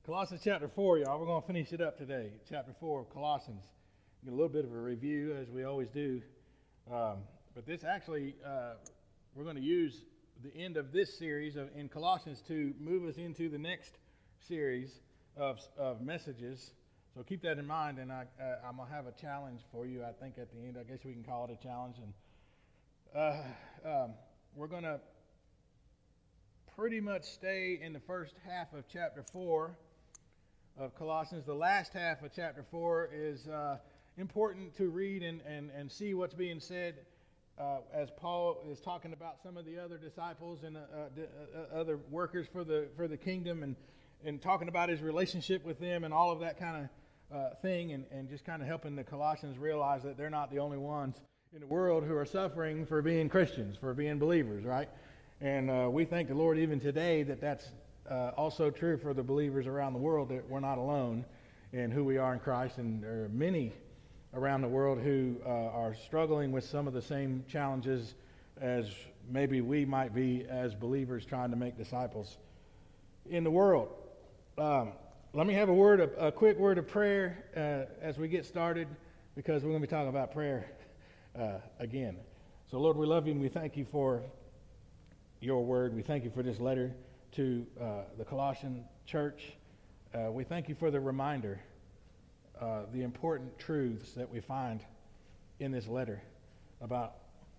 Colossians chapter 4, y'all. We're going to finish it up today. Chapter 4 of Colossians. Get a little bit of a review, as we always do. But this actually, we're going to use the end of this series in Colossians to move us into the next series of messages. So keep that in mind, and I'm going to have a challenge for you, I think, at the end. I guess we can call it a challenge. And we're going to pretty much stay in the first half of chapter 4 of Colossians. The last half of chapter 4 is important to read and see what's being said as Paul is talking about some of the other disciples and other workers for the kingdom and talking about his relationship with them and all of that kind of thing and just kind of helping the Colossians realize that they're not the only ones in the world who are suffering for being Christians, for being believers, right? And we thank the Lord even today that that's also true for the believers around the world, that we're not alone in who we are in Christ. And there are many around the world who are struggling with some of the same challenges as maybe we might be as believers trying to make disciples in the world. Let me have a quick word of prayer as we get started, because we're going to be talking about prayer again. So Lord, we love you and we thank you for your word. We thank you for this letter to the Colossian church. We thank you for the reminder, the important truths that we find in this letter about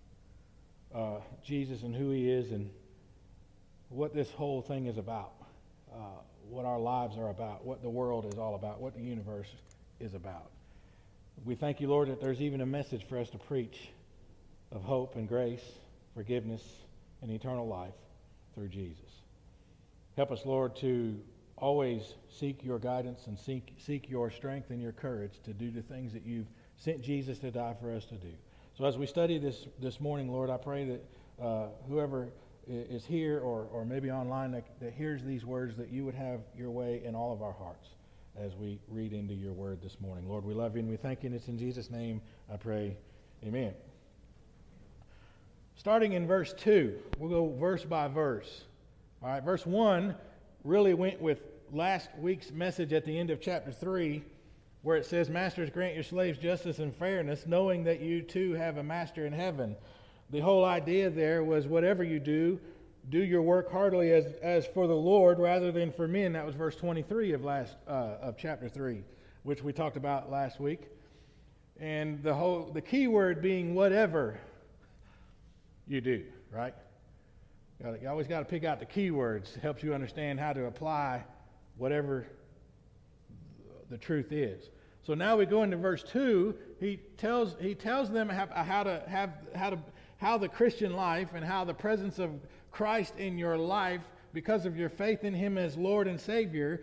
Jesus and who he is and what this whole thing is about, what our lives are about, what the world is all about, what the universe is about. We thank you, Lord, that there's even a message for us to preach of hope and grace, forgiveness, and eternal life through Jesus. Help us, Lord, to always seek your guidance and seek your strength and your courage to do the things that you've sent Jesus to die for us to do. So as we study this morning, Lord, I pray that whoever is here or maybe online that hears these words, that you would have your way in all of our hearts as we read into your word this morning. Lord, we love you and we thank you, and it's in Jesus' name I pray. Amen. Starting in verse 2, we'll go verse by verse. All right, verse 1 really went with last week's message at the end of chapter 3, where it says, "Masters, grant your slaves justice and fairness, knowing that you too have a master in heaven." The whole idea there was whatever you do your work heartily as for the Lord rather than for men. That was verse 23 of chapter 3, which we talked about last week. And the key word being whatever you do, right? You always got to pick out the key words. It helps you understand how to apply whatever the truth is. So now we go into verse 2. He tells them how the Christian life and how the presence of Christ in your life, because of your faith in him as Lord and Savior,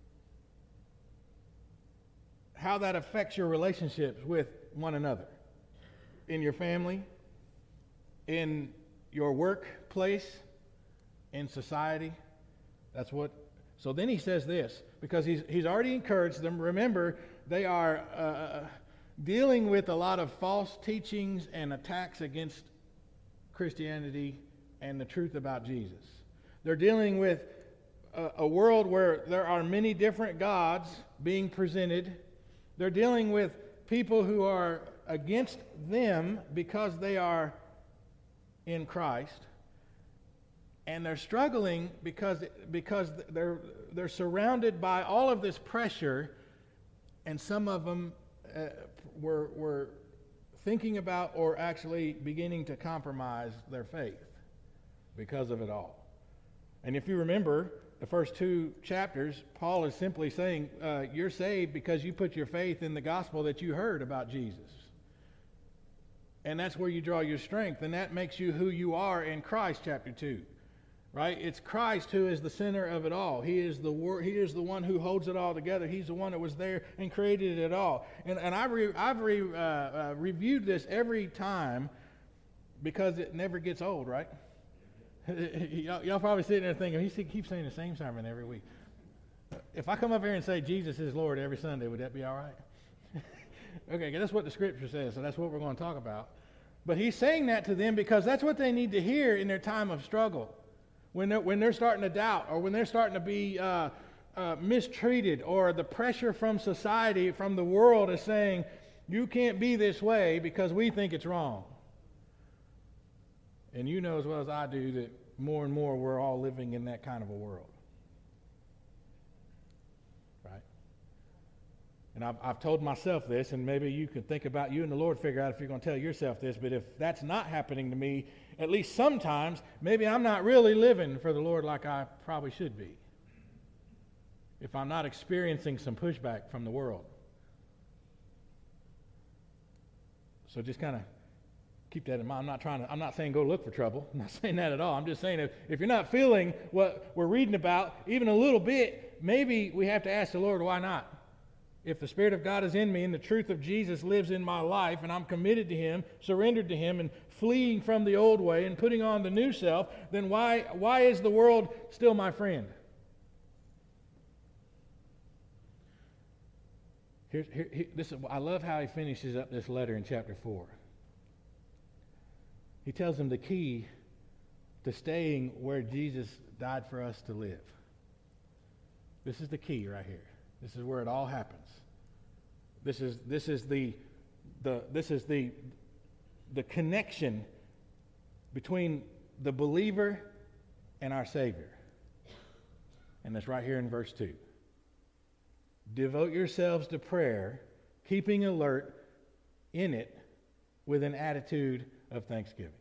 how that affects your relationships with one another, in your family, in your workplace, in society. So then he says this, because he's already encouraged them. Remember, they are dealing with a lot of false teachings and attacks against Christianity and the truth about Jesus. They're dealing with a world where there are many different gods being presented. They're dealing with people who are against them because they are in Christ, and they're struggling because they're surrounded by all of this pressure, and some of them were thinking about or actually beginning to compromise their faith because of it all. And if you remember the first 2 chapters, Paul is simply saying you're saved because you put your faith in the gospel that you heard about Jesus. And that's where you draw your strength, and that makes you who you are in Christ, chapter 2. Right? It's Christ who is the center of it all. He is the one who holds it all together. He's the one that was there and created it all. And I've reviewed this every time because it never gets old, right? Y'all probably sitting there thinking, he keeps saying the same sermon every week. If I come up here and say Jesus is Lord every Sunday, would that be all right? Okay, that's what the scripture says, so that's what we're going to talk about. But he's saying that to them because that's what they need to hear in their time of struggle. When they're starting to doubt, or when they're starting to be mistreated, or the pressure from society, from the world is saying, you can't be this way because we think it's wrong. And you know as well as I do that more and more we're all living in that kind of a world. Right? And I've told myself this, and maybe you can think about, you and the Lord figure out if you're going to tell yourself this, but if that's not happening to me, at least sometimes, maybe I'm not really living for the Lord like I probably should be. If I'm not experiencing some pushback from the world. So just kind of keep that in mind. I'm not saying go look for trouble. I'm not saying that at all. I'm just saying if you're not feeling what we're reading about, even a little bit, maybe we have to ask the Lord, why not? If the Spirit of God is in me and the truth of Jesus lives in my life and I'm committed to Him, surrendered to Him, and fleeing from the old way and putting on the new self, then why is the world still my friend? I love how he finishes up this letter in chapter 4. He tells them the key to staying where Jesus died for us to live. This is the key right here. This is where it all happens. This is the connection between the believer and our Savior. And that's right here in verse 2. Devote yourselves to prayer, keeping alert in it with an attitude of thanksgiving.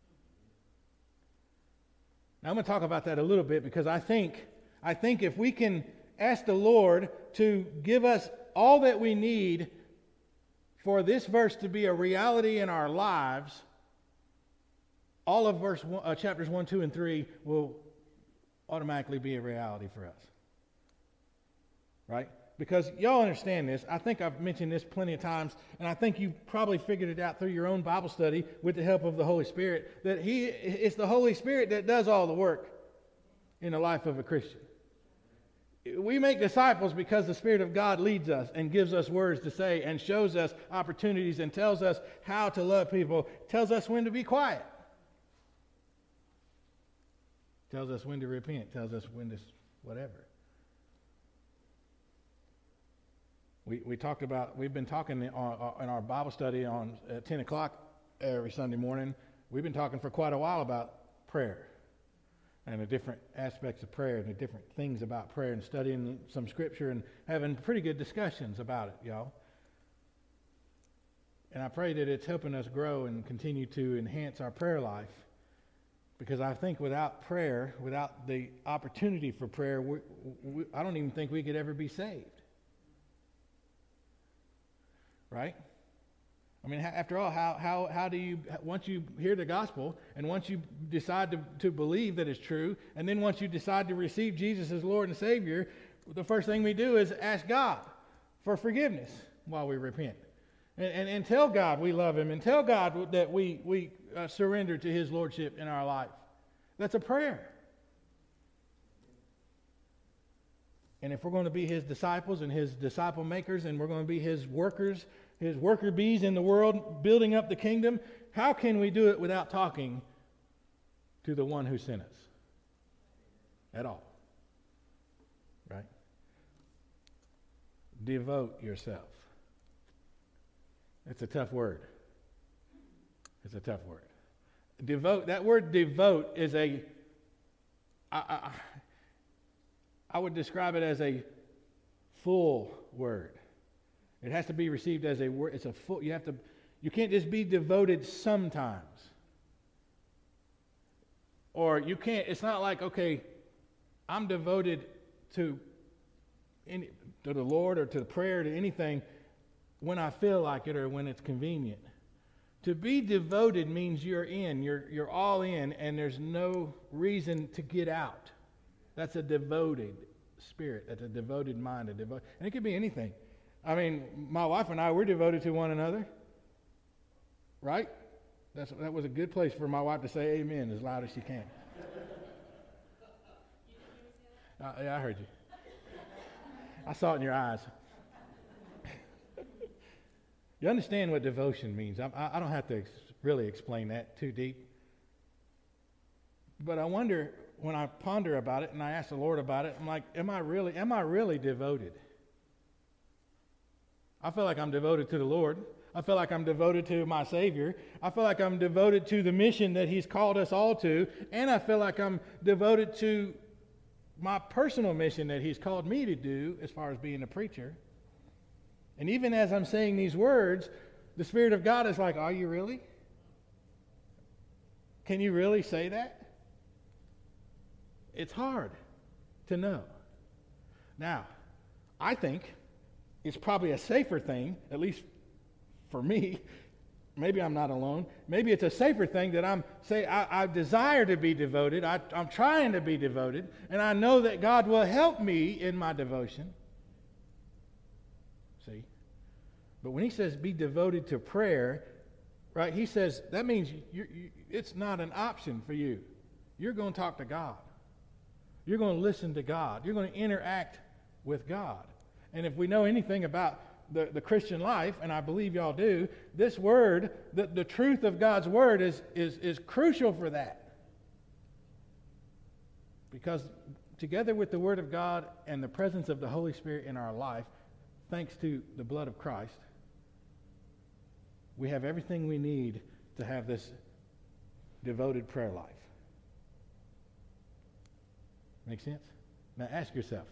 Now I'm going to talk about that a little bit because I think if we can ask the Lord to give us all that we need for this verse to be a reality in our lives, all of chapters 1, 2, and 3 will automatically be a reality for us. Right? Because y'all understand this. I think I've mentioned this plenty of times, and I think you probably figured it out through your own Bible study with the help of the Holy Spirit, that it's the Holy Spirit that does all the work in the life of a Christian. We make disciples because the Spirit of God leads us and gives us words to say and shows us opportunities and tells us how to love people, tells us when to be quiet, tells us when to repent, tells us when to whatever. We've been talking in our Bible study at 10 o'clock every Sunday morning. We've been talking for quite a while about prayer and the different aspects of prayer and the different things about prayer and studying some scripture and having pretty good discussions about it, y'all. And I pray that it's helping us grow and continue to enhance our prayer life, because I think without prayer, without the opportunity for prayer, I don't even think we could ever be saved. Right? I mean, after all, how do you, once you hear the gospel, and once you decide to believe that it's true, and then once you decide to receive Jesus as Lord and Savior, the first thing we do is ask God for forgiveness while we repent. And tell God we love Him, and tell God that we surrender to His Lordship in our life. That's a prayer. And if we're going to be His disciples and His disciple makers, and we're going to be His workers, His worker bees in the world, building up the kingdom, how can we do it without talking to the one who sent us? At all. Right? Devote yourself. It's a tough word. It's a tough word. Devote, that word devote is I would describe it as a full word. It has to be received as a word. It's a full. You can't just be devoted sometimes. Or you can't. It's not like, okay, I'm devoted to the Lord or to prayer, to anything when I feel like it or when it's convenient. To be devoted means you're in. You're all in, and there's no reason to get out. That's a devoted spirit. That's a devoted mind. And it could be anything. I mean, my wife and I, we're devoted to one another. Right? That was a good place for my wife to say amen as loud as she can. Yeah, I heard you. I saw it in your eyes. You understand what devotion means. I don't have to really explain that too deep. But I wonder, when I ponder about it and I ask the Lord about it, I'm like, am I really devoted? I feel like I'm devoted to the Lord. I feel like I'm devoted to my Savior. I feel like I'm devoted to the mission that He's called us all to. And I feel like I'm devoted to my personal mission that He's called me to do as far as being a preacher. And even as I'm saying these words, the Spirit of God is like, are you really? Can you really say that? It's hard to know. Now, I think it's probably a safer thing, at least for me. Maybe I'm not alone. Maybe it's a safer thing that I desire to be devoted. I'm trying to be devoted, and I know that God will help me in my devotion. See? But when He says be devoted to prayer, right, He says that means it's not an option for you. You're going to talk to God. You're going to listen to God. You're going to interact with God. And if we know anything about the Christian life, and I believe y'all do, this word, the truth of God's word is crucial for that. Because together with the word of God and the presence of the Holy Spirit in our life, thanks to the blood of Christ, we have everything we need to have this devoted prayer life. Make sense? Now ask yourself,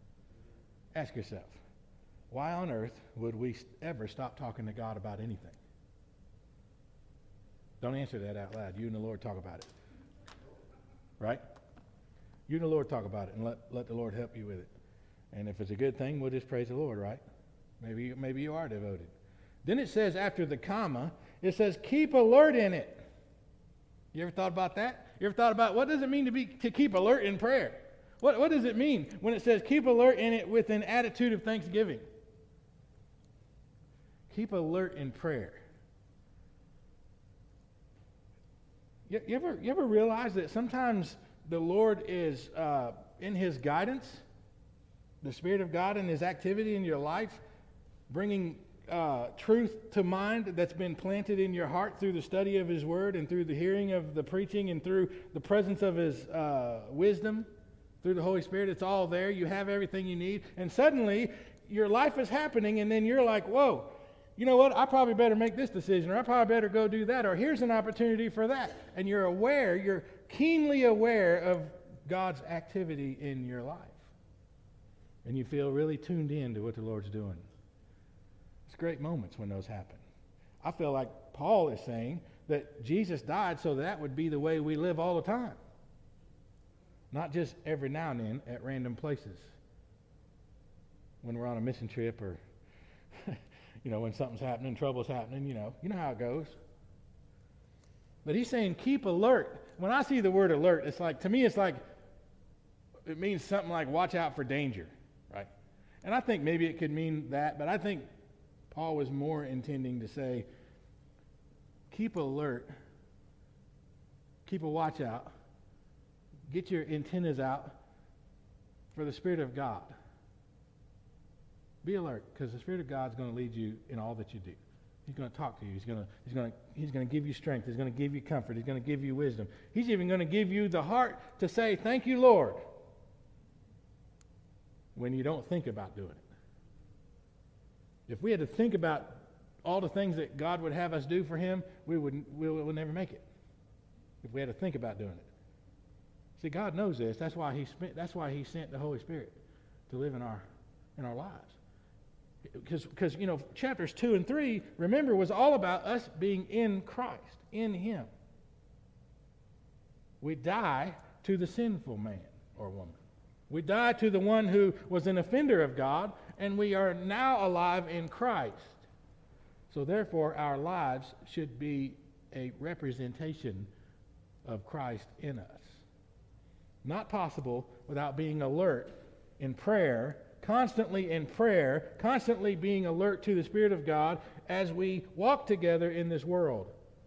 why on earth would we ever stop talking to God about anything? Don't answer that out loud. You and the Lord talk about it. Right? You and the Lord talk about it and let the Lord help you with it. And if it's a good thing, we'll just praise the Lord, right? Maybe you are devoted. Then it says after the comma, it says keep alert in it. You ever thought about that? You ever thought about what does it mean to keep alert in prayer? What does it mean when it says keep alert in it with an attitude of thanksgiving? Keep alert in prayer. You ever realize that sometimes the Lord is in His guidance, the Spirit of God in His activity in your life, bringing truth to mind that's been planted in your heart through the study of His Word and through the hearing of the preaching and through the presence of His wisdom, through the Holy Spirit. It's all there. You have everything you need. And suddenly, your life is happening, and then you're like, whoa, you know what? I probably better make this decision, or I probably better go do that, or here's an opportunity for that. And you're keenly aware of God's activity in your life. And you feel really tuned in to what the Lord's doing. It's great moments when those happen. I feel like Paul is saying that Jesus died so that would be the way we live all the time. Not just every now and then at random places. When we're on a mission trip or, when something's happening, trouble's happening, you know how it goes. But he's saying keep alert. When I see the word alert, to me it's like, it means something like watch out for danger, right? And I think maybe it could mean that, but I think Paul was more intending to say, keep alert, keep a watch out, get your antennas out for the Spirit of God. Be alert, because the Spirit of God is going to lead you in all that you do. He's going to talk to you. He's going to give you strength. He's going to give you comfort. He's going to give you wisdom. He's even going to give you the heart to say, thank you, Lord, when you don't think about doing it. If we had to think about all the things that God would have us do for Him, we would never make it. If we had to think about doing it. See, God knows this. That's why He sent the Holy Spirit to live in our lives. Because chapters 2 and 3, remember, was all about us being in Christ, in Him. We die to the sinful man or woman. We die to the one who was an offender of God, and we are now alive in Christ. So therefore, our lives should be a representation of Christ in us. Not possible without being alert in prayer, constantly being alert to the Spirit of God as we walk together in this world.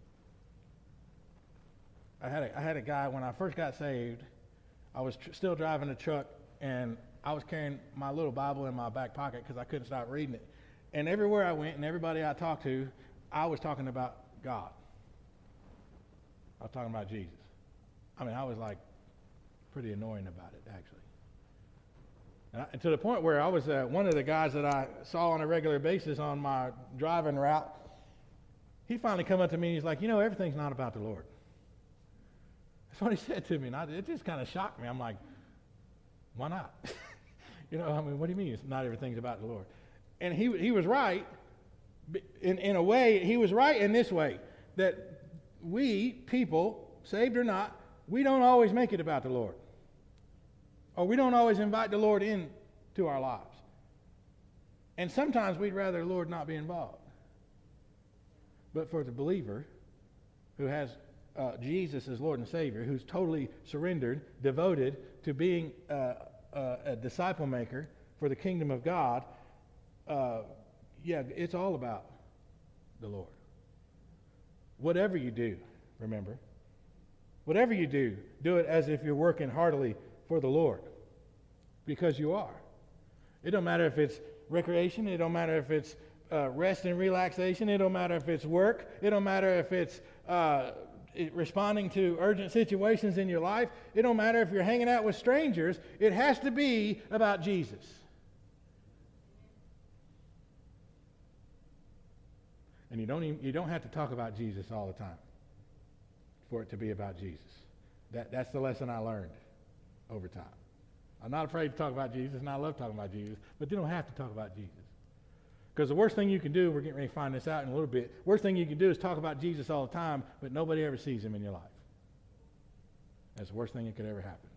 I had a guy, when I first got saved, I was still driving a truck, and I was carrying my little Bible in my back pocket because I couldn't stop reading it. And everywhere I went and everybody I talked to, I was talking about God. I was talking about Jesus. I mean, I was like pretty annoying about it, actually. And to the point where I was one of the guys that I saw on a regular basis on my driving route, he finally come up to me and he's like, everything's not about the Lord. That's what he said to me, and it just kind of shocked me. I'm like, why not? What do you mean it's not everything's about the Lord? And he was right. In a way, he was right in this way, that we, people, saved or not, we don't always make it about the Lord. Or we don't always invite the Lord into our lives. And sometimes we'd rather the Lord not be involved. But for the believer who has Jesus as Lord and Savior, who's totally surrendered, devoted to being a disciple maker for the kingdom of God, it's all about the Lord. Whatever you do, remember, whatever you do, do it as if you're working heartily for the Lord, because you are. It don't matter if it's recreation. It don't matter if it's rest and relaxation. It don't matter if it's work. It don't matter if it's responding to urgent situations in your life. It don't matter if you're hanging out with strangers. It has to be about Jesus. And you don't have to talk about Jesus all the time for it to be about Jesus. That's the lesson I learned over time. I'm not afraid to talk about Jesus, and I love talking about Jesus, but you don't have to talk about Jesus. Because the worst thing you can do, we're getting ready to find this out in a little bit, worst thing you can do is talk about Jesus all the time, but nobody ever sees him in your life. That's the worst thing that could ever happen.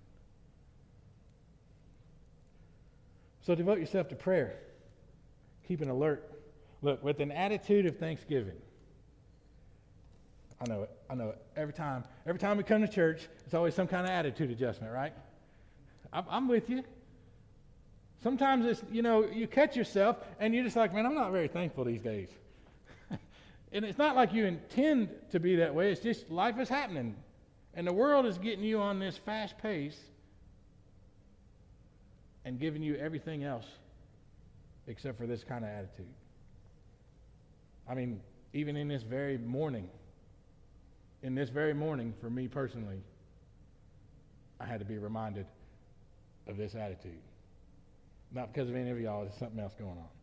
So devote yourself to prayer. Keep an alert. Look, with an attitude of thanksgiving. I know it. Every time we come to church, it's always some kind of attitude adjustment, right? I'm with you. Sometimes it's, you catch yourself and you're just like, man, I'm not very thankful these days. And it's not like you intend to be that way. It's just life is happening. And the world is getting you on this fast pace and giving you everything else except for this kind of attitude. Even in this very morning, for me personally, I had to be reminded of this attitude. Not because of any of y'all, there's something else going on.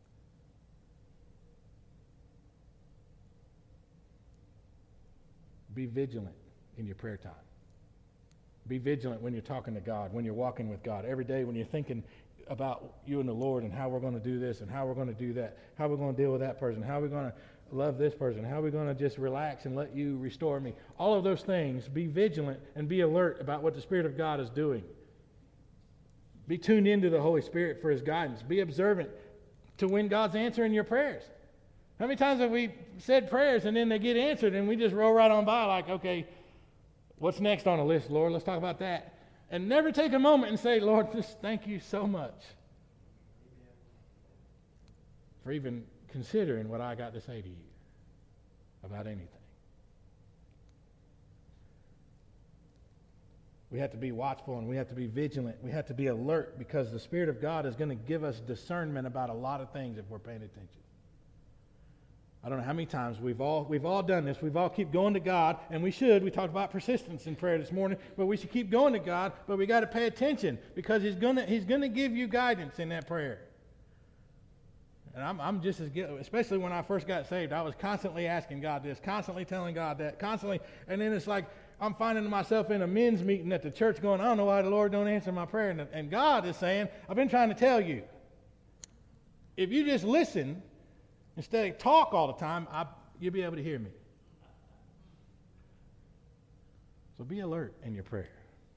Be vigilant in your prayer time. Be vigilant when you're talking to God, when you're walking with God. Every day when you're thinking about you and the Lord and how we're going to do this and how we're going to do that, how we're going to deal with that person, how we're going to love this person, how we're going to just relax and let you restore me. All of those things, be vigilant and be alert about what the Spirit of God is doing. Be tuned into the Holy Spirit for his guidance. Be observant to when God's answering your prayers. How many times have we said prayers and then they get answered and we just roll right on by like, okay, what's next on the list, Lord? Let's talk about that. And never take a moment and say, Lord, just thank you so much for even considering what I got to say to you about anything. We have to be watchful and we have to be vigilant. We have to be alert because the Spirit of God is going to give us discernment about a lot of things if we're paying attention. I don't know how many times we've all done this. We've all keep going to God, and we should. We talked about persistence in prayer this morning, but we should keep going to God, but we got to pay attention because He's gonna give you guidance in that prayer. And I'm just as guilty, especially when I first got saved. I was constantly asking God this, constantly telling God that, constantly, and then it's like I'm finding myself in a men's meeting at the church going, I don't know why the Lord don't answer my prayer. And God is saying, I've been trying to tell you. If you just listen instead of talk all the time, you'll be able to hear me. So be alert in your prayer.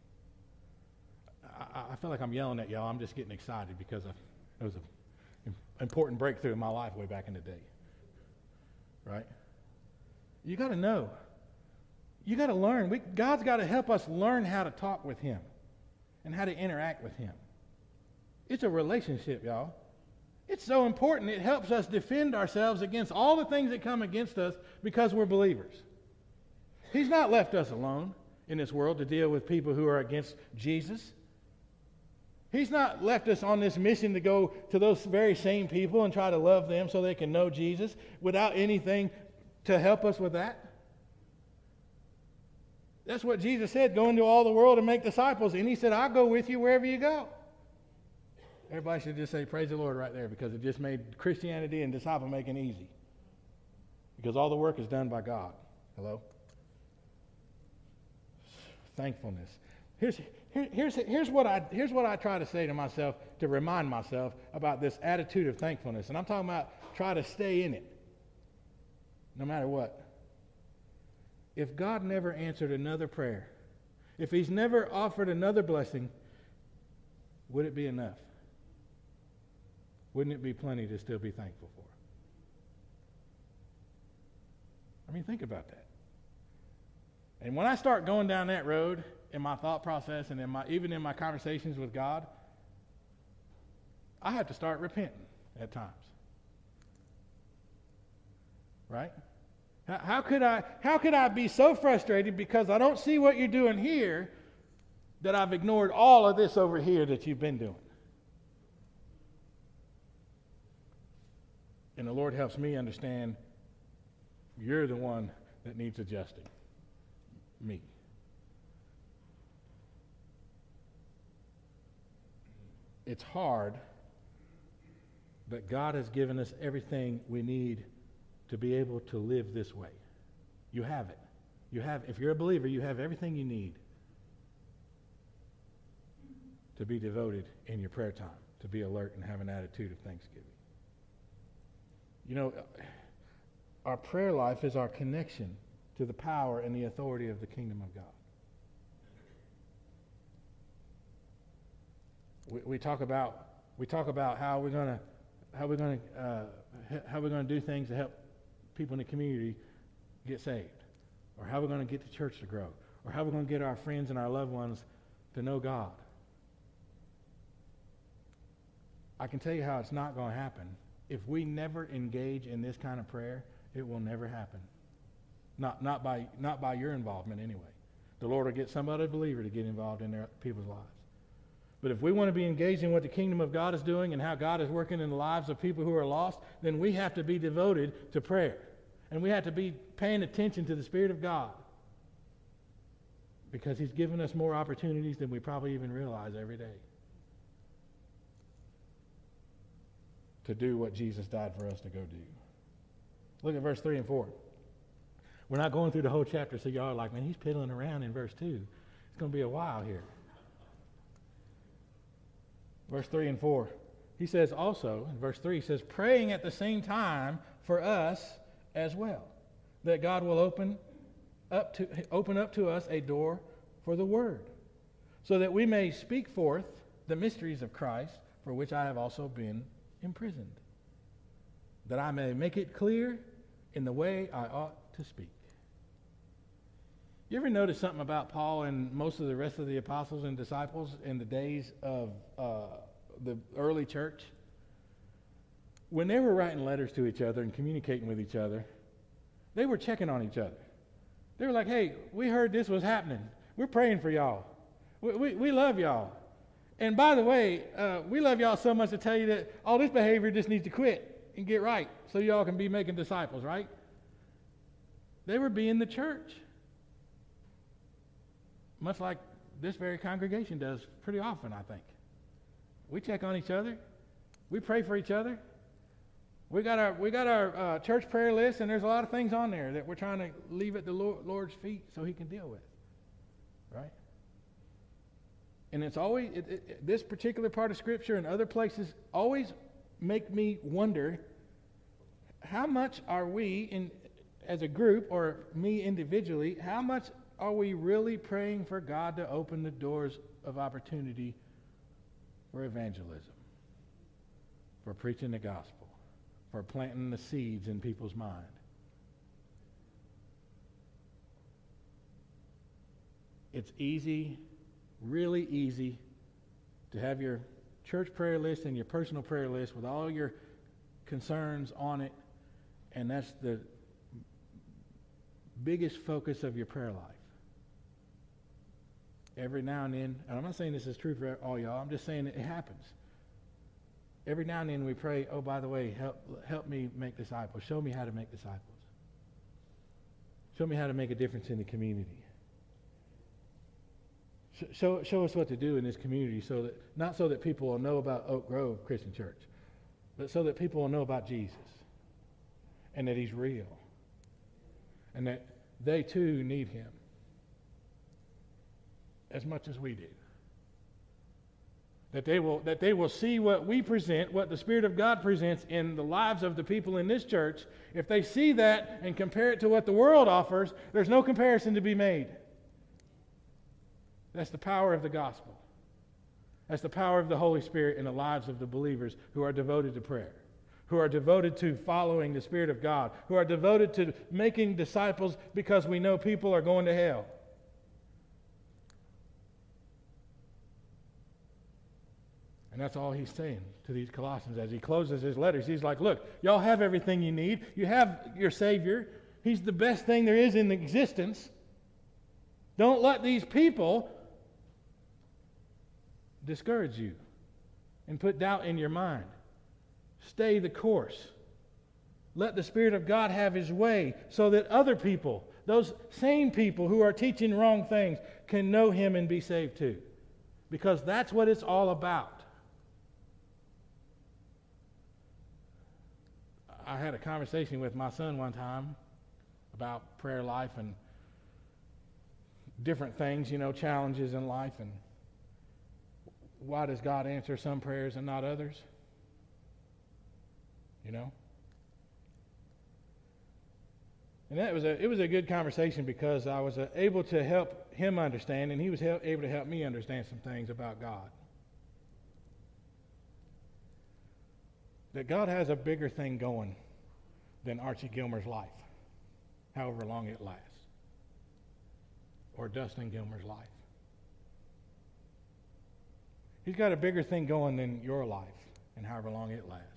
I feel like I'm yelling at y'all. I'm just getting excited because it was an important breakthrough in my life way back in the day. Right? You got to know. You got to learn. God's got to help us learn how to talk with Him and how to interact with Him. It's a relationship, y'all. It's so important. It helps us defend ourselves against all the things that come against us because we're believers. He's not left us alone in this world to deal with people who are against Jesus. He's not left us on this mission to go to those very same people and try to love them so they can know Jesus without anything to help us with that. That's what Jesus said, go into all the world and make disciples. And he said, I'll go with you wherever you go. Everybody should just say, praise the Lord right there, because it just made Christianity and disciple making easy. Because all the work is done by God. Hello? Thankfulness. Here's what I try to say to myself to remind myself about this attitude of thankfulness. And I'm talking about try to stay in it, no matter what. If God never answered another prayer, if he's never offered another blessing, would it be enough? Wouldn't it be plenty to still be thankful for? I mean, think about that. And when I start going down that road in my thought process and even in my conversations with God, I have to start repenting at times. Right? How could I be so frustrated because I don't see what you're doing here that I've ignored all of this over here that you've been doing? And the Lord helps me understand you're the one that needs adjusting. Me. It's hard, but God has given us everything we need to be able to live this way. You have it. If you're a believer, you have everything you need to be devoted in your prayer time, to be alert and have an attitude of thanksgiving. You know, our prayer life is our connection to the power and the authority of the kingdom of God. We talk about how we're going to do things to help people in the community get saved, or how we're going to get the church to grow, or how we're going to get our friends and our loved ones to know God. I can tell you how it's not going to happen. If we never engage in this kind of prayer, it will never happen. Not by your involvement anyway. The Lord will get some other believer to get involved in their people's lives. But if we want to be engaged in what the kingdom of God is doing and how God is working in the lives of people who are lost, then we have to be devoted to prayer. And we have to be paying attention to the Spirit of God. Because he's given us more opportunities than we probably even realize every day to do what Jesus died for us to go do. Look at verse 3 and 4. We're not going through the whole chapter, so y'all are like, man, he's piddling around in verse 2. It's going to be a while here. Verse 3 and 4. He says also, in verse 3, he says, praying at the same time for us as well, that God will open up to us a door for the word, so that we may speak forth the mysteries of Christ, for which I have also been imprisoned, that I may make it clear in the way I ought to speak. You ever notice something about Paul and most of the rest of the apostles and disciples in the days of the early church? When they were writing letters to each other and communicating with each other, they were checking on each other. They were like, hey, we heard this was happening. We're praying for y'all. We love y'all. And by the way, we love y'all so much to tell you that all this behavior just needs to quit and get right so y'all can be making disciples, right? They were being the church. Much like this very congregation does pretty often, I think. We check on each other. We pray for each other. We got our church prayer list, and there's a lot of things on there that we're trying to leave at the Lord's feet so he can deal with, right? And it's always, this particular part of Scripture and other places always make me wonder, how much are we, as a group, or me individually, how much are we really praying for God to open the doors of opportunity for evangelism, for preaching the gospel, for planting the seeds in people's mind? It's easy, really easy, to have your church prayer list and your personal prayer list with all your concerns on it, and that's the biggest focus of your prayer life. Every now and then, and I'm not saying this is true for all y'all, I'm just saying it happens. Every now and then we pray, oh, by the way, help me make disciples. Show me how to make disciples. Show me how to make a difference in the community. Show us what to do in this community, not so that people will know about Oak Grove Christian Church, but so that people will know about Jesus and that he's real and that they too need him as much as we do. That they will see what we present, what the Spirit of God presents in the lives of the people in this church. If they see that and compare it to what the world offers, there's no comparison to be made. That's the power of the gospel. That's the power of the Holy Spirit in the lives of the believers who are devoted to prayer, who are devoted to following the Spirit of God, who are devoted to making disciples because we know people are going to hell. And that's all he's saying to these Colossians as he closes his letters. He's like, look, y'all have everything you need. You have your Savior. He's the best thing there is in existence. Don't let these people discourage you and put doubt in your mind. Stay the course. Let the Spirit of God have his way so that other people, those same people who are teaching wrong things, can know him and be saved too. Because that's what it's all about. I had a conversation with my son one time about prayer life and different things, challenges in life, and why does God answer some prayers and not others? And it was a good conversation because I was able to help him understand, and he was able to help me understand some things about God. That God has a bigger thing going than Archie Gilmer's life, however long it lasts, or Dustin Gilmer's life. He's got a bigger thing going than your life and however long it lasts.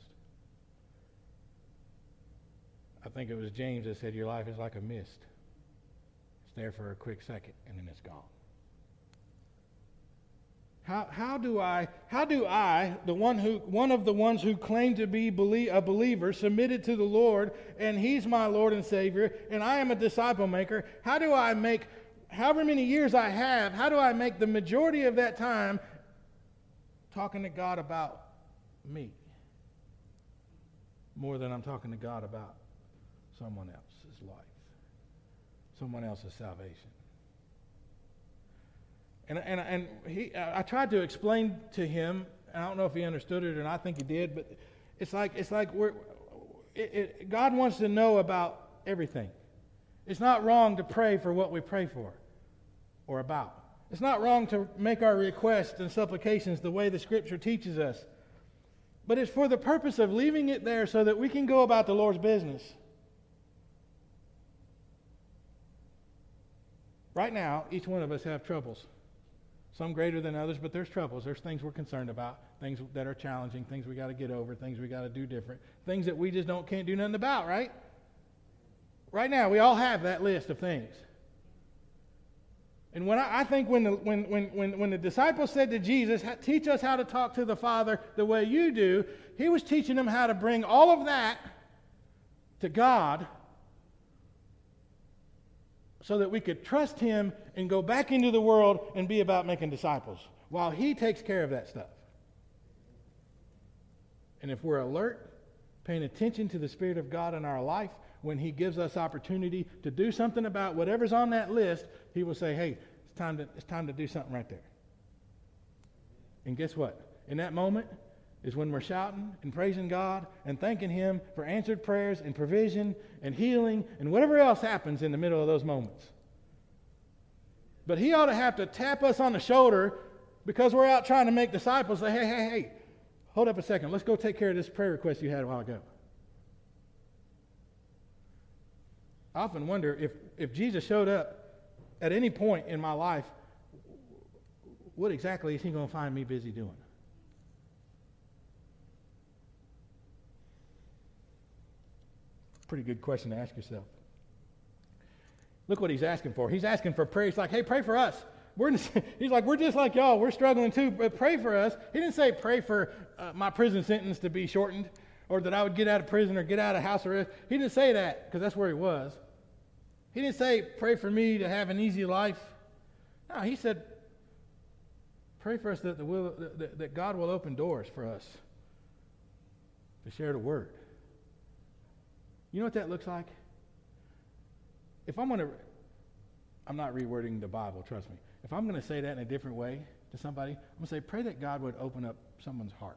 I think it was James that said your life is like a mist. It's there for a quick second and then it's gone. How do I, one of the ones who claim to be a believer, submitted to the Lord, and he's my Lord and Savior, and I am a disciple maker, how do I make, however many years I have, how do I make the majority of that time talking to God about me more than I'm talking to God about someone else's life, someone else's salvation? And I tried to explain to him, and I don't know if he understood it or not. I think he did, but it's like God wants to know about everything. It's not wrong to pray for what we pray for or about. It's not wrong to make our requests and supplications the way the Scripture teaches us. But it's for the purpose of leaving it there so that we can go about the Lord's business. Right now, each one of us have troubles. Some greater than others, but there's troubles. There's things we're concerned about, things that are challenging, things we got to get over, things we got to do different, things that we just can't do nothing about, right? Right now, we all have that list of things. And I think when the disciples said to Jesus, teach us how to talk to the Father the way you do, he was teaching them how to bring all of that to God so that we could trust him and go back into the world and be about making disciples while he takes care of that stuff. And if we're alert, paying attention to the Spirit of God in our life, when he gives us opportunity to do something about whatever's on that list, he will say, hey, it's time to do something right there. And guess what? In that moment is when we're shouting and praising God and thanking him for answered prayers and provision and healing and whatever else happens in the middle of those moments. But he ought to have to tap us on the shoulder because we're out trying to make disciples. Say, hey, hold up a second. Let's go take care of this prayer request you had a while ago. I often wonder if Jesus showed up at any point in my life, what exactly is he going to find me busy doing? Pretty good question to ask yourself. Look what he's asking for. He's asking for prayer. He's like, hey, pray for us. He's like, we're just like y'all. We're struggling too, but pray for us. He didn't say pray for my prison sentence to be shortened or that I would get out of prison or get out of house arrest. He didn't say that because that's where he was. He didn't say pray for me to have an easy life. No, he said Pray for us that that God will open doors for us to share the word. You know what that looks like? If I'm not rewording the Bible, trust me. If I'm going to say that in a different way to somebody, I'm going to say, pray that God would open up someone's heart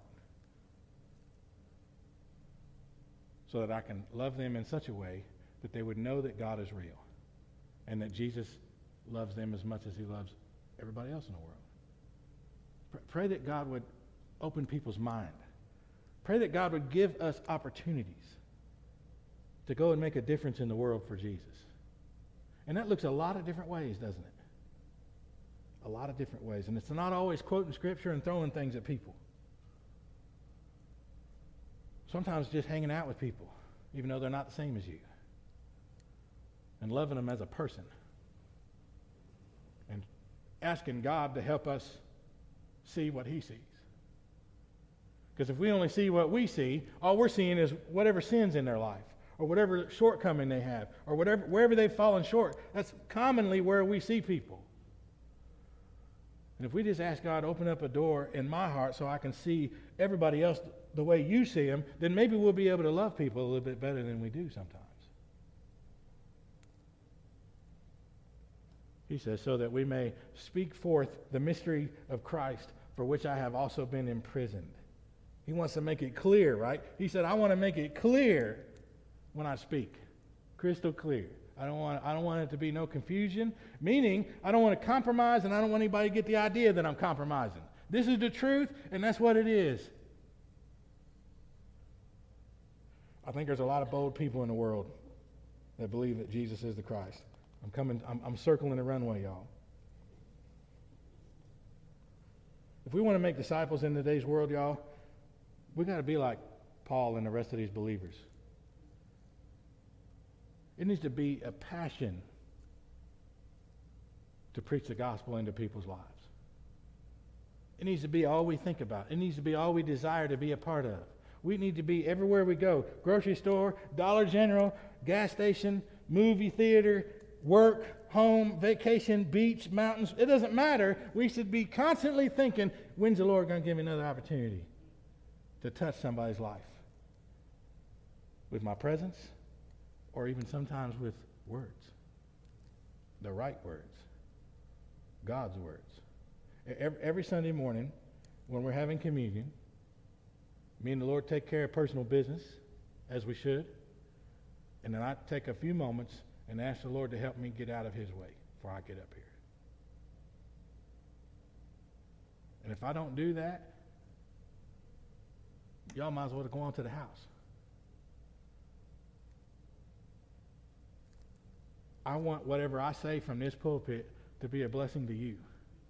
so that I can love them in such a way that they would know that God is real and that Jesus loves them as much as he loves everybody else in the world. Pray that God would open people's mind. Pray that God would give us opportunities to go and make a difference in the world for Jesus. And that looks a lot of different ways, doesn't it? A lot of different ways. And it's not always quoting Scripture and throwing things at people. Sometimes just hanging out with people, even though they're not the same as you. And loving them as a person. And asking God to help us see what he sees. Because if we only see what we see, all we're seeing is whatever sin's in their life, or whatever shortcoming they have, or wherever they've fallen short. That's commonly where we see people. And if we just ask God to open up a door in my heart so I can see everybody else the way you see them, then maybe we'll be able to love people a little bit better than we do sometimes. He says, so that we may speak forth the mystery of Christ, for which I have also been imprisoned. He wants to make it clear, right? He said, I want to make it clear when I speak. Crystal clear. I don't want it to be no confusion, meaning I don't want to compromise, and I don't want anybody to get the idea that I'm compromising. This is the truth, and that's what it is. I think there's a lot of bold people in the world that believe that Jesus is the Christ. I'm circling the runway, y'all. If we want to make disciples in today's world, y'all, we got to be like Paul and the rest of these believers. It needs to be a passion to preach the gospel into people's lives. It needs to be all we think about. It needs to be all we desire to be a part of. We need to be everywhere we go. Grocery store, Dollar General, gas station, movie theater, work, home, vacation, beach, mountains. It doesn't matter. We should be constantly thinking, when's the Lord going to give me another opportunity to touch somebody's life? With my presence, or even sometimes with words. The right words. God's words. Every Sunday morning, when we're having communion, me and the Lord take care of personal business, as we should, and then I take a few moments and ask the Lord to help me get out of his way before I get up here. And if I don't do that, y'all might as well go on to the house. I want whatever I say from this pulpit to be a blessing to you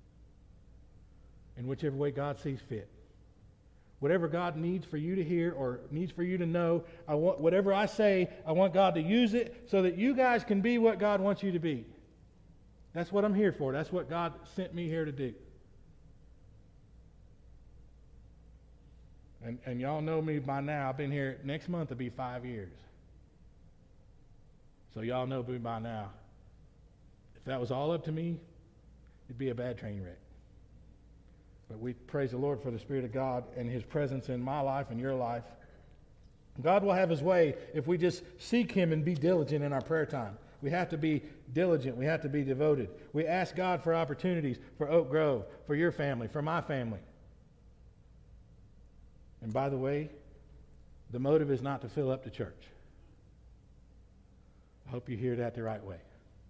in whichever way God sees fit. Whatever God needs for you to hear or needs for you to know, whatever I say, I want God to use it so that you guys can be what God wants you to be. That's what I'm here for. That's what God sent me here to do. And y'all know me by now. I've been here, next month will be 5 years. So y'all know me by now. If that was all up to me, it'd be a bad train wreck. But we praise the Lord for the Spirit of God and his presence in my life and your life. God will have his way if we just seek him and be diligent in our prayer time. We have to be diligent. We have to be devoted. We ask God for opportunities for Oak Grove, for your family, for my family. And by the way, the motive is not to fill up the church. I hope you hear that the right way.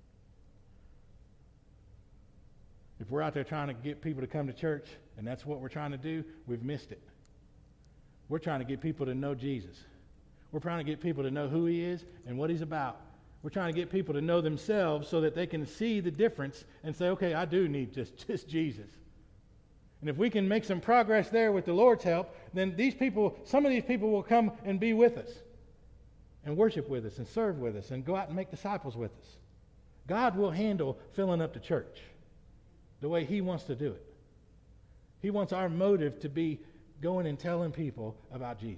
If we're out there trying to get people to come to church, and that's what we're trying to do, we've missed it. We're trying to get people to know Jesus. We're trying to get people to know who he is and what he's about. We're trying to get people to know themselves so that they can see the difference and say, okay, I do need just Jesus. And if we can make some progress there with the Lord's help, then some of these people will come and be with us and worship with us and serve with us and go out and make disciples with us. God will handle filling up the church the way he wants to do it. He wants our motive to be going and telling people about Jesus.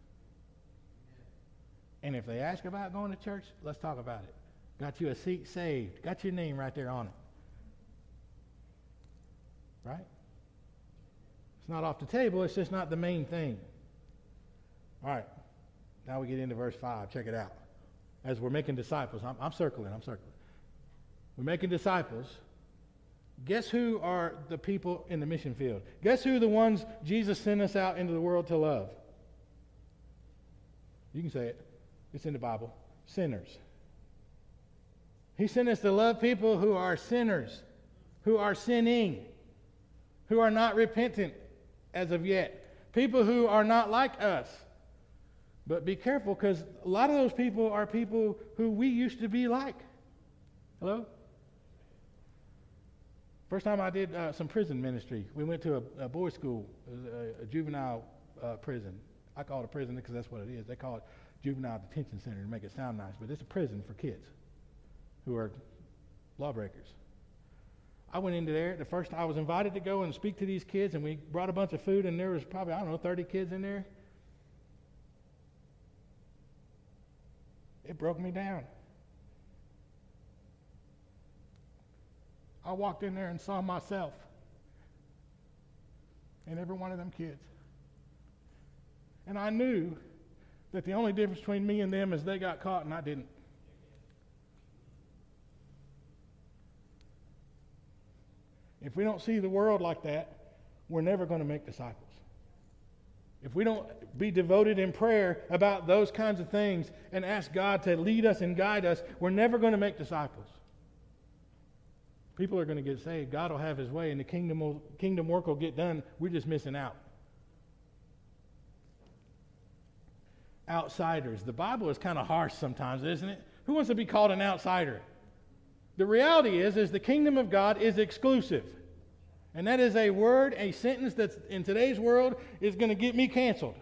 And if they ask about going to church, let's talk about it. Got you a seat saved. Got your name right there on it. Right? It's not off the table. It's just not the main thing. All right. Now we get into verse 5. Check it out. As we're making disciples. I'm circling. We're making disciples. Guess who are the people in the mission field? Guess who are the ones Jesus sent us out into the world to love? You can say it. It's in the Bible. Sinners. He sent us to love people who are sinners, who are sinning, who are not repentant as of yet. People who are not like us. But be careful, because a lot of those people are people who we used to be like. Hello? First time I did some prison ministry, we went to a boys' school, a juvenile prison. I call it a prison because that's what it is. They call it juvenile detention center to make it sound nice, but it's a prison for kids who are lawbreakers. I went into there. The first I was invited to go and speak to these kids, and we brought a bunch of food, and there was probably, 30 kids in there. It broke me down. I walked in there and saw myself in every one of them kids. And I knew that the only difference between me and them is they got caught and I didn't. If we don't see the world like that, we're never going to make disciples. If we don't be devoted in prayer about those kinds of things and ask God to lead us and guide us, we're never going to make disciples. People are going to get saved. God will have his way, and the kingdom work will get done. We're just missing out. Outsiders. The Bible is kind of harsh sometimes, isn't it? Who wants to be called an outsider? The reality is the kingdom of God is exclusive. And that is a word, a sentence that's in today's world is going to get me canceled.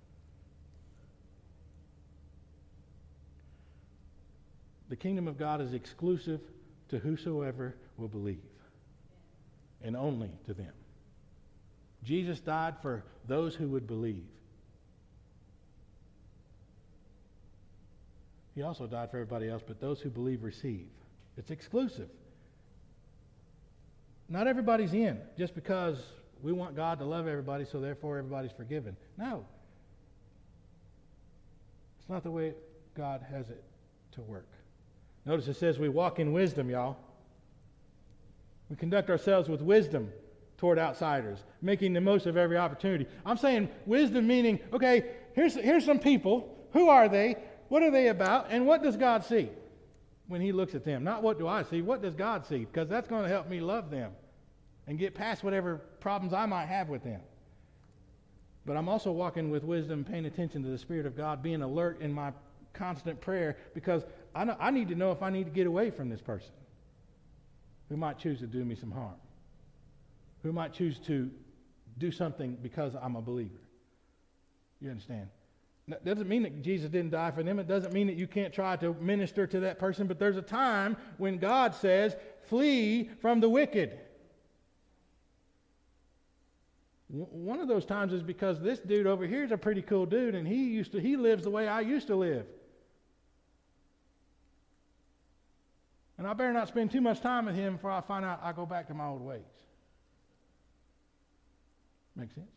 The kingdom of God is exclusive to whosoever will believe, and only to them. Jesus died for those who would believe. He also died for everybody else, but those who believe receive. It's exclusive. Not everybody's in just because we want God to love everybody, so therefore everybody's forgiven. No. It's not the way God has it to work. Notice it says we walk in wisdom, y'all. We conduct ourselves with wisdom toward outsiders, making the most of every opportunity. I'm saying wisdom meaning, okay, here's some people. Who are they? What are they about? And what does God see when he looks at them? Not what do I see, what does God see? Because that's going to help me love them and get past whatever problems I might have with them. But I'm also walking with wisdom, paying attention to the Spirit of God, being alert in my constant prayer, because I need to know if I need to get away from this person who might choose to do me some harm, who might choose to do something because I'm a believer. You understand? That doesn't mean that Jesus didn't die for them. It doesn't mean that you can't try to minister to that person, but there's a time when God says, flee from the wicked. One of those times is because this dude over here is a pretty cool dude, and he lives the way I used to live. And I better not spend too much time with him before I find out I go back to my old ways. Make sense?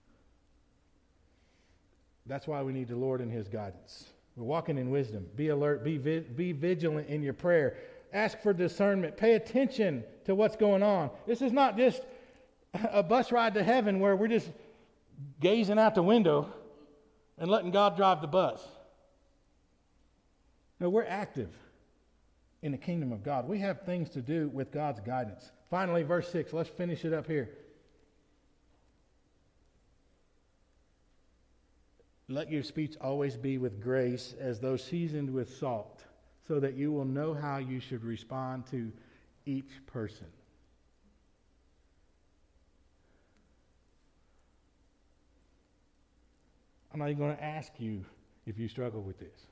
That's why we need the Lord and his guidance. We're walking in wisdom. Be alert. Be vigilant in your prayer. Ask for discernment. Pay attention to what's going on. This is not just a bus ride to heaven where we're just gazing out the window and letting God drive the bus. No, we're active in the kingdom of God. We have things to do with God's guidance. Finally, verse 6. Let's finish it up here. Let your speech always be with grace, as though seasoned with salt, so that you will know how you should respond to each person. I'm not even going to ask you if you struggle with this.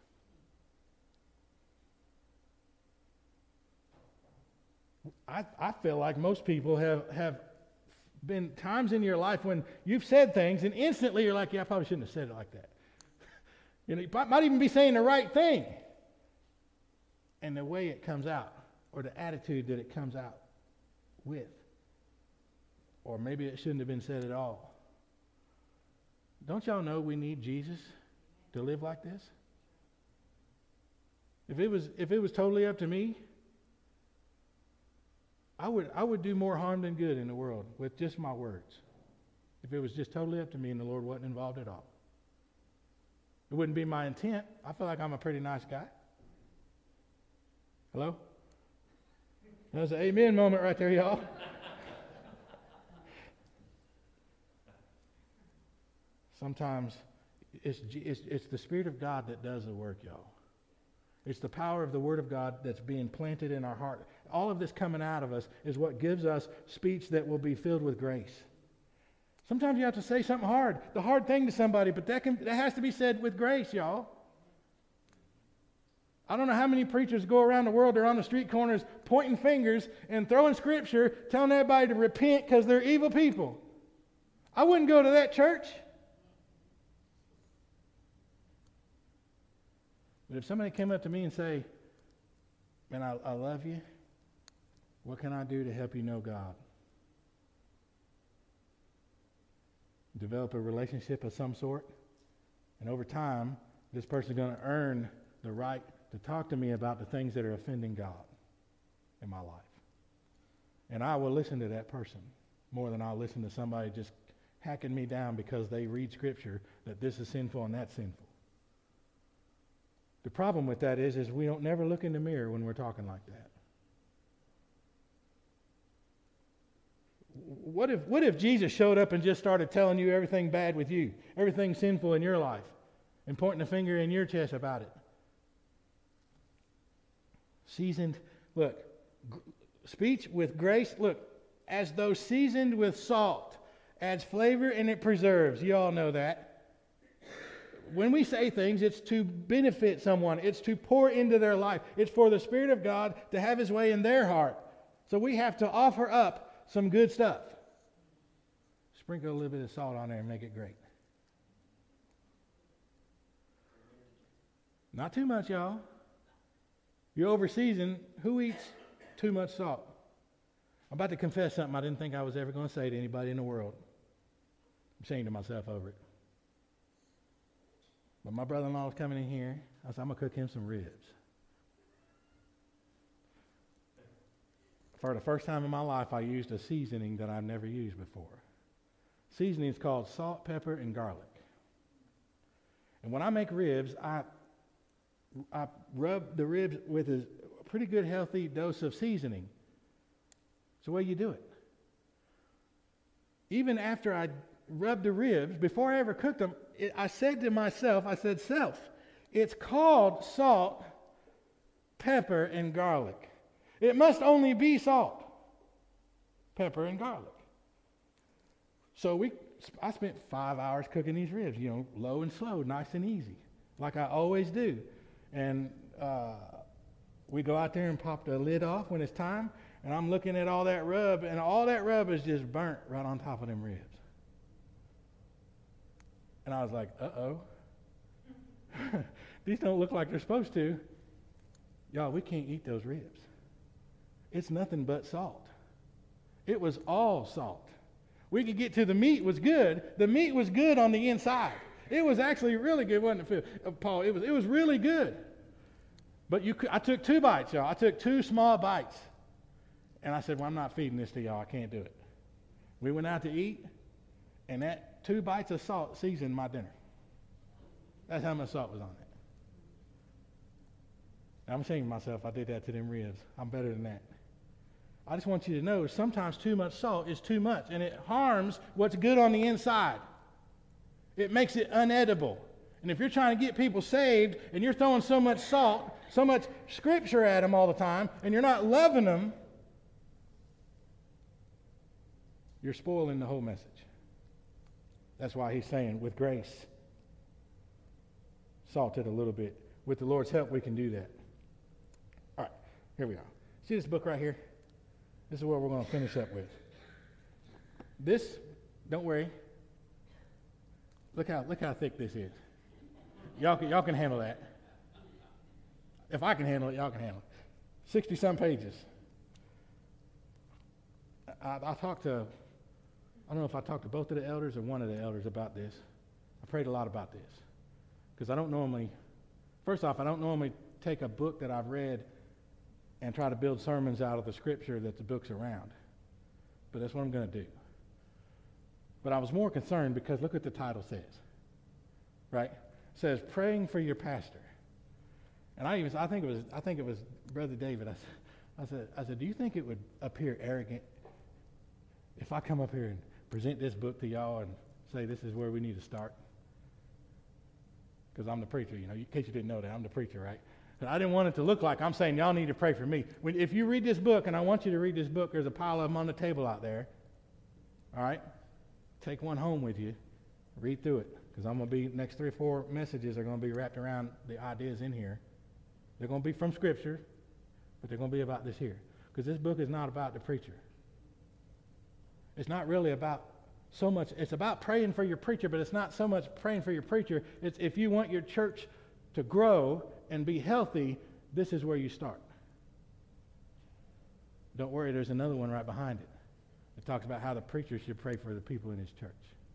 I feel like most people have been times in your life when you've said things and instantly you're like, yeah, I probably shouldn't have said it like that. You might even be saying the right thing. And the way it comes out, or the attitude that it comes out with, or maybe it shouldn't have been said at all. Don't y'all know we need Jesus to live like this? If it was totally up to me, I would do more harm than good in the world with just my words. If it was just totally up to me and the Lord wasn't involved at all. It wouldn't be my intent. I feel like I'm a pretty nice guy. Hello? That was an amen moment right there, y'all. Sometimes it's the Spirit of God that does the work, y'all. It's the power of the Word of God that's being planted in our heart. All of this coming out of us is what gives us speech that will be filled with grace. Sometimes you have to say something hard, the hard thing to somebody, but that has to be said with grace, y'all. I don't know how many preachers go around the world or on the street corners pointing fingers and throwing scripture, telling everybody to repent because they're evil people. I wouldn't go to that church. But if somebody came up to me and say, man, I love you, what can I do to help you know God? Develop a relationship of some sort, and over time, this person's going to earn the right to talk to me about the things that are offending God in my life. And I will listen to that person more than I'll listen to somebody just hacking me down because they read Scripture that this is sinful and that's sinful. The problem with that is we don't never look in the mirror when we're talking like that. What if Jesus showed up and just started telling you everything bad with you, everything sinful in your life, and pointing a finger in your chest about it? Seasoned, look, speech with grace, look, as though seasoned with salt, adds flavor and it preserves. You all know that. When we say things, it's to benefit someone. It's to pour into their life. It's for the Spirit of God to have His way in their heart. So we have to offer up some good stuff. Sprinkle a little bit of salt on there and make it great. Not too much, y'all. You overseason, who eats too much salt? I'm about to confess something I didn't think I was ever going to say to anybody in the world. I'm ashamed of myself over it. But my brother-in-law was coming in here. I said, I'm going to cook him some ribs. For the first time in my life, I used a seasoning that I've never used before. Seasoning is called salt, pepper, and garlic. And when I make ribs, I rub the ribs with a pretty good, healthy dose of seasoning. It's the way you do it. Even after I rubbed the ribs, before I ever cooked them, I said to myself, self, it's called salt, pepper, and garlic. It must only be salt, pepper, and garlic. So I spent 5 hours cooking these ribs, low and slow, nice and easy, like I always do. And we go out there and pop the lid off when it's time, and I'm looking at all that rub, and all that rub is just burnt right on top of them ribs. And I was like, uh-oh. These don't look like they're supposed to. Y'all, we can't eat those ribs. It's nothing but salt. It was all salt. We could get to the meat was good. The meat was good on the inside. It was actually really good, wasn't it, Paul? It was really good. But I took 2 bites, y'all. I took 2 small bites. And I said, well, I'm not feeding this to y'all. I can't do it. We went out to eat, and that 2 bites of salt seasoned my dinner. That's how much salt was on it. I'm ashamed of myself. I did that to them ribs. I'm better than that. I just want you to know sometimes too much salt is too much, and it harms what's good on the inside. It makes it unedible. And if you're trying to get people saved and you're throwing so much salt, so much scripture at them all the time, and you're not loving them, you're spoiling the whole message. That's why he's saying, with grace, salt it a little bit. With the Lord's help, we can do that. All right, here we are. See this book right here? This is what we're going to finish up with. This, don't worry. Look how thick this is. Y'all can handle that. If I can handle it, y'all can handle it. 60-some pages. I don't know if I talked to both of the elders or one of the elders about this. prayed a lot about this because I don't normally take a book that I've read and try to build sermons out of the scripture that the book's around. But that's what I'm going to do. But I was more concerned because look what the title says, right? It says, praying for your pastor. And I think it was Brother David. I said, do you think it would appear arrogant if I come up here and present this book to y'all and say this is where we need to start? Because I'm the preacher, in case you didn't know that, I'm the preacher, right? But I didn't want it to look like I'm saying y'all need to pray for me. If you read this book, and I want you to read this book, there's a pile of them on the table out there. All right? Take one home with you. Read through it. Because I'm going to be, next 3 or 4 messages are going to be wrapped around the ideas in here. They're going to be from Scripture, but they're going to be about this here. Because this book is not about the preacher. It's not really about so much, it's about praying for your preacher, but it's not so much praying for your preacher. It's if you want your church to grow and be healthy, this is where you start. Don't worry, there's another one right behind it. It talks about how the preacher should pray for the people in his church.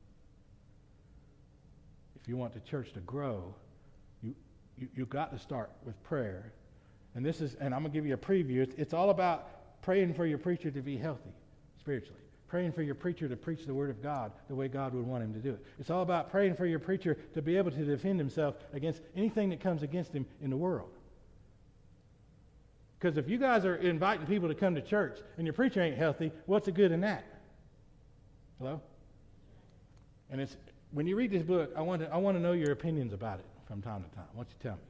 If you want the church to grow, you got to start with prayer. And I'm going to give you a preview. It's all about praying for your preacher to be healthy spiritually. Praying for your preacher to preach the Word of God the way God would want him to do it. It's all about praying for your preacher to be able to defend himself against anything that comes against him in the world. Because if you guys are inviting people to come to church and your preacher ain't healthy, what's the good in that? Hello? And it's when you read this book, I want to know your opinions about it from time to time. I want you to tell me.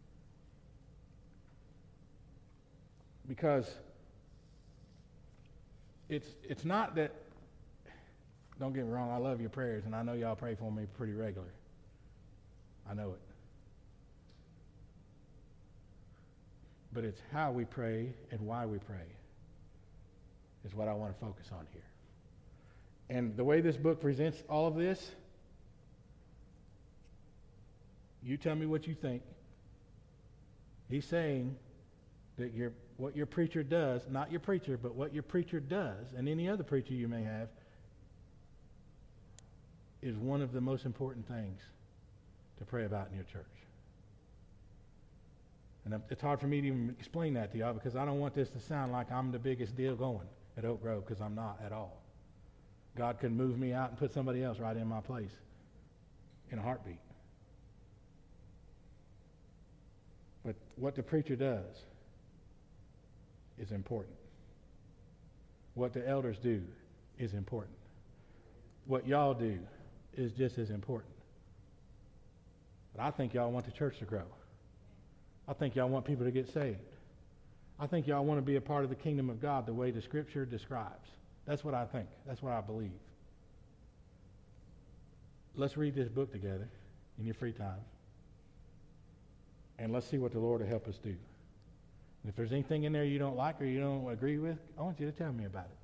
Because it's not that, don't get me wrong, I love your prayers, and I know y'all pray for me pretty regular. I know it. But it's how we pray and why we pray is what I want to focus on here. And the way this book presents all of this, you tell me what you think. He's saying that what your preacher does, not your preacher, but what your preacher does, and any other preacher you may have, is one of the most important things to pray about in your church. And it's hard for me to even explain that to y'all because I don't want this to sound like I'm the biggest deal going at Oak Grove, because I'm not at all. God could move me out and put somebody else right in my place in a heartbeat. But what the preacher does is important. What the elders do is important. What y'all do is just as important. But I think y'all want the church to grow. I think y'all want people to get saved. I think y'all want to be a part of the kingdom of God the way the Scripture describes. That's what I think. That's what I believe. Let's read this book together in your free time. And let's see what the Lord will help us do. And if there's anything in there you don't like or you don't agree with, I want you to tell me about it.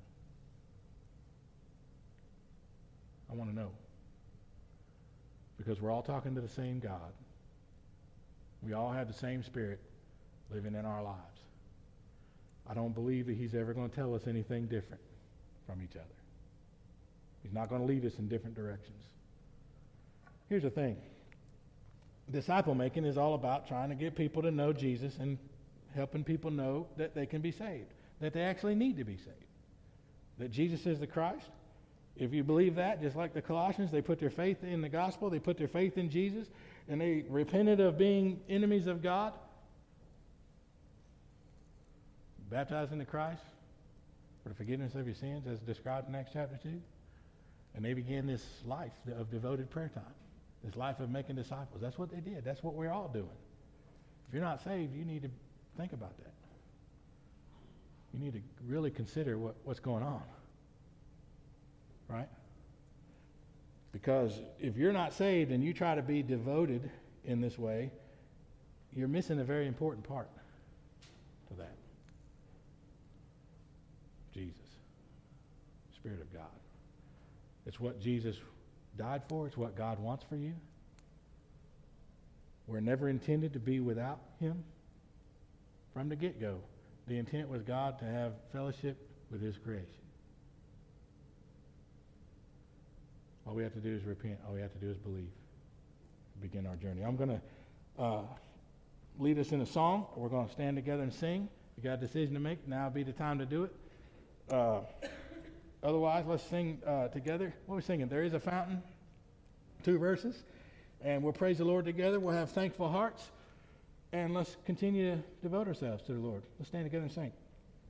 I want to know. Because we're all talking to the same God. We all have the same Spirit living in our lives. I don't believe that he's ever going to tell us anything different from each other. He's not going to lead us in different directions. Here's the thing. Disciple making is all about trying to get people to know Jesus and helping people know that they can be saved, that they actually need to be saved, that Jesus is the Christ. If you believe that, just like the Colossians, they put their faith in the gospel, they put their faith in Jesus, and they repented of being enemies of God, baptized into Christ for the forgiveness of your sins as described in Acts chapter 2, and they began this life of devoted prayer time, this life of making disciples. That's what they did. That's what we're all doing. If you're not saved, you need to think about that. You need to really consider what's going on. Right? Because if you're not saved and you try to be devoted in this way, you're missing a very important part to that. Jesus. Spirit of God. It's what Jesus died for. It's what God wants for you. We're never intended to be without him. From the get-go, the intent was God to have fellowship with his creation. All we have to do is repent. All we have to do is believe. begin our journey. I'm going to lead us in a song. We're going to stand together and sing. You got a decision to make. Now would be the time to do it. Otherwise, let's sing together. What are we singing? There is a fountain. 2 verses. And we'll praise the Lord together. We'll have thankful hearts. And let's continue to devote ourselves to the Lord. Let's stand together and sing.